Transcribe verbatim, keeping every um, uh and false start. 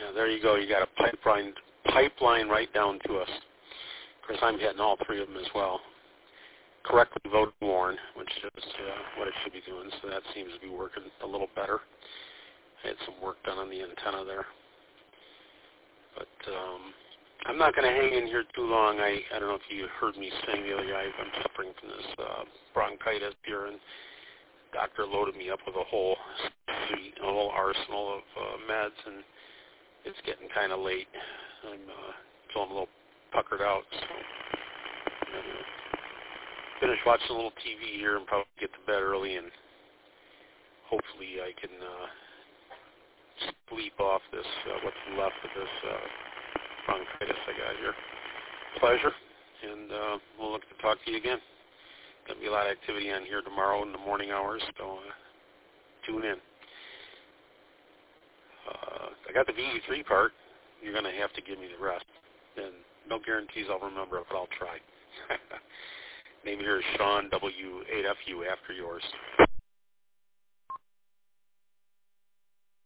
Yeah, there you go. You got a pipeline pipeline right down to us. Of course, I'm hitting all three of them as well. Correctly voted Warren, which is uh, what it should be doing, so that seems to be working a little better. I had some work done on the antenna there. But um, I'm not going to hang in here too long. I, I don't know if you heard me saying the other day, I'm suffering from this uh, bronchitis here, and the doctor loaded me up with a whole suite, a whole arsenal of uh, meds, and it's getting kind of late. I'm uh, feeling a little puckered out, so I'm going to finish watching a little T V here and probably get to bed early, and hopefully I can uh, sleep off this, uh, what's left of this uh, bronchitis I got here. Pleasure, and uh, we'll look to talk to you again. Going to be a lot of activity on here tomorrow in the morning hours, so uh, tune in. Uh, I got the V E three part. You're going to have to give me the rest. And no guarantees I'll remember it, but I'll try. Name here is Sean W eight F U after yours.